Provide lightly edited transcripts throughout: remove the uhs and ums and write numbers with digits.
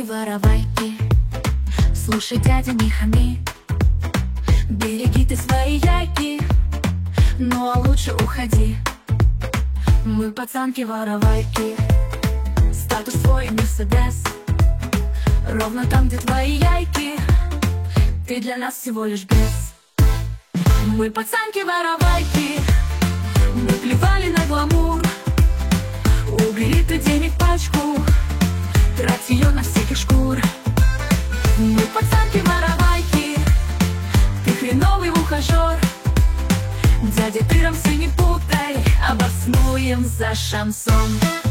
Воровайки, слушай, дядя, не хами. Береги ты свои яйки, ну а лучше уходи. Мы пацанки-воровайки, статус твой Мерседес. Ровно там, где твои яйки, ты для нас всего лишь бес. Мы пацанки-воровайки, мы плевали на гламур. Убери ты денег пачку, трать ее на всяких шкур. Мы пацанки-воровайки, ты хреновый ухажер. Дядя, ты рамсы не путай, обоснуем за шансон.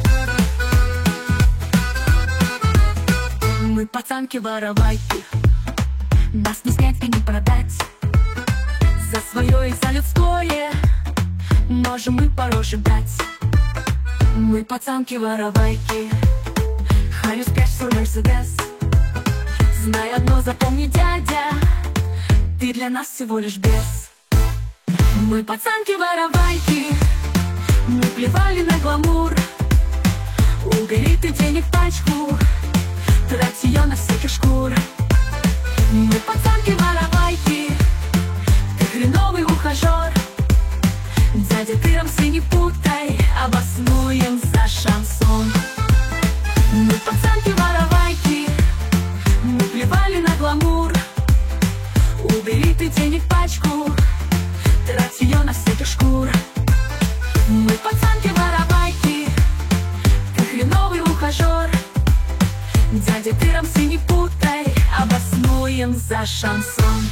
Мы пацанки-воровайки, нас не снять и не продать. За свое и за людское можем мы по роже дать. Мы пацанки-воровайки, Харю спрячь Мерседес. Знай одно, запомни, дядя, ты для нас всего лишь бес. Мы пацанки-воровайки, мы плевали на гламур. Убери ты денег пачку, трать ее на всяких шкур. Мы пацанки-воровайки, ты хреновый ухажер. Дядя, ты рамсы не путай, обоснуем за шансон. Мы пацанки-воровайки, мы плевали на гламур. Убери ты денег пачку, трать ее на всяких шкур. Мы пацанки-воровайки, ты хреновый ухажер. Дядя, ты рамсы не путай, обоснуем за шансон.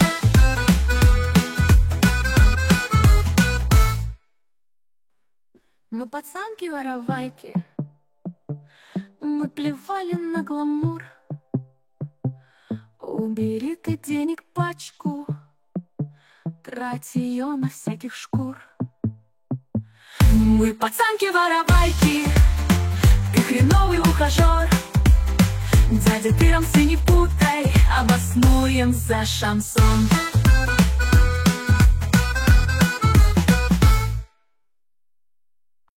Мы пацанки-воровайки, мы плевали на гламур. Убери ты денег пачку, трать ее на всяких шкур. Мы пацанки-воровайки, ты хреновый ухажер. Дядя, ты рамсы не путай, обоснуем за шансон.